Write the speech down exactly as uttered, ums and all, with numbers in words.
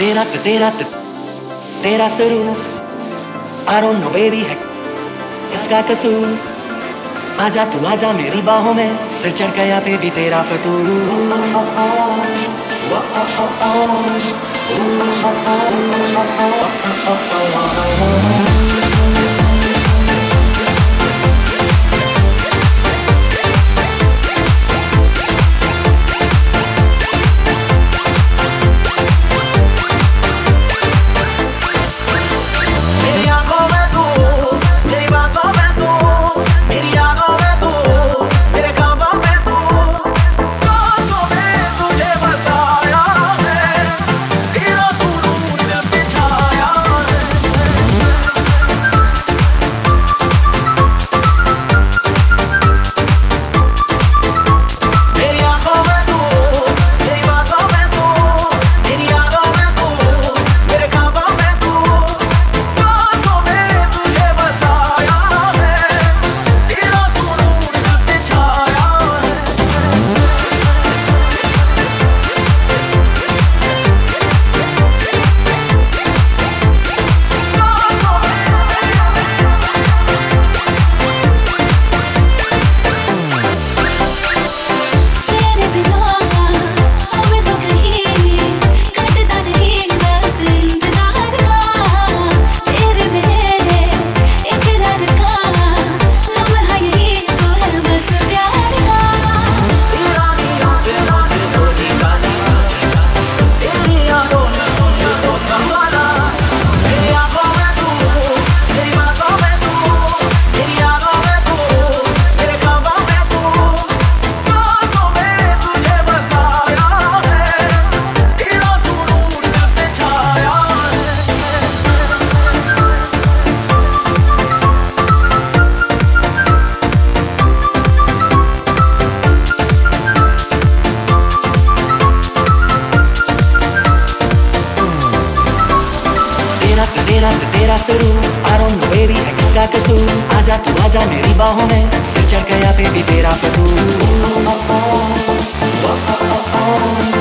तेरा तेरा तेरा सुरूर I don't know baby है इसका कसूर। आजा तू आजा मेरी बाहों में, सिर चढ़ गया बेबी तेरा फतूर। तेरा तेरा सुरूर I don't know baby है किसका कसूर। आजा तू आजा मेरी बाहों में, सिर चढ़ गया बेबी तेरा फतूर।